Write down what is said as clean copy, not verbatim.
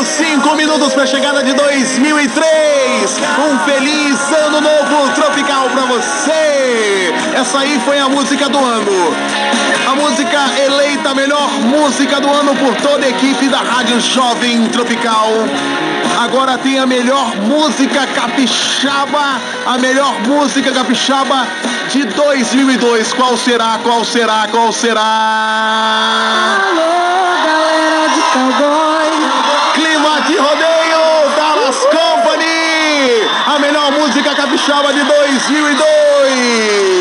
Faltando 5 minutos para a chegada de 2003. Um feliz ano novo tropical para você. Essa aí foi a música do ano. A música eleita a melhor música do ano por toda a equipe da Rádio Jovem Tropical. Agora tem a melhor música capixaba. A melhor música capixaba de 2002. Qual será? Qual será? Qual será? Alô, galera de cowboy. Clima de rodeio, Dallas Company. A melhor música capixaba de 2002.